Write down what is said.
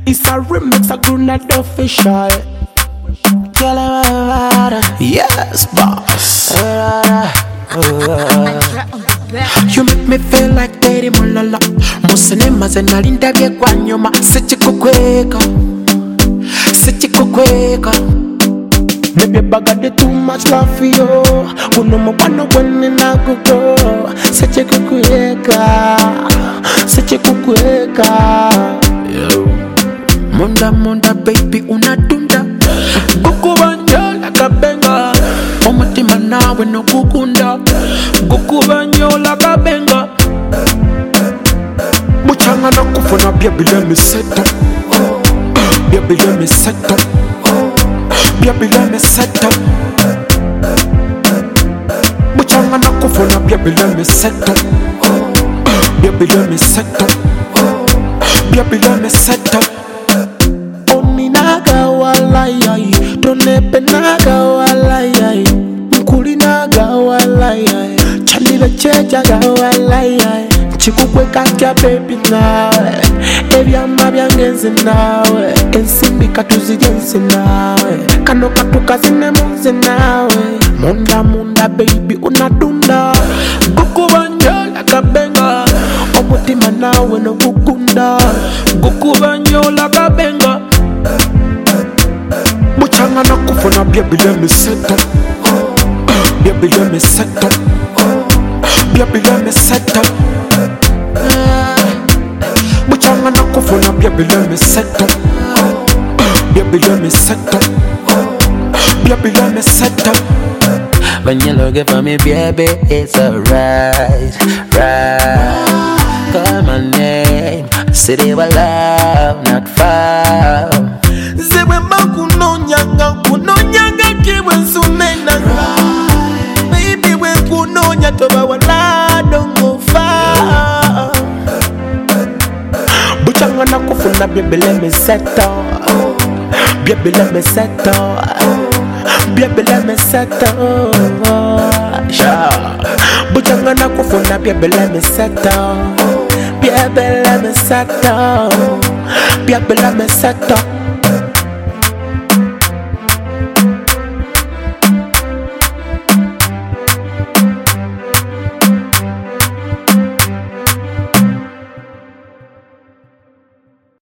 It's a remix, a Grenade official. Yes, boss. You make me feel like Teddy Mulala. Musinema zenalinda bye kwa nyuma. Sichikukweka, sichikukweka. Maybe bagade too much love for you. Uno mwana wene na gugo. Sichikukweka, sichikukweka. Munda baby unadunda. Gukubanyola kabenga. Omutima nawe no kukunda. Gukubanyola kabenga. Muchanga na kufuna baby let me set up. Baby let me set up. Baby let me set up. Muchanga na kufuna baby let me set up. Baby let me set up. Baby let me set up. Naga walayai, tonepe naga walayai, mkuli naga walayai, chanile cheja ga walayai, chikukweka kya baby nawe, ebyamba byangenze nawe, ensimbi katuzijense nawe, kano katukazine muze nawe, munda baby unadunda, gukubanyola kabenga, omutima nawe no gukunda, gukubanyola kabenga. Muchanga na kufuna baby let me set up. Baby let me set up. Baby let me set up. Muchanga na kufuna baby let me set up. Baby let me set up. Baby let me set up. When you look for me baby it's alright, right. Call my name, city of love not far. Kunonyanga kiwe sunena. Baby we kunonya toba wala dongo fa. Buchanga na kufuna baby let me settle. Baby let me settle. Baby let me settle. Buchanga na kufuna baby let me settle. Baby let me settle. Baby let me settle.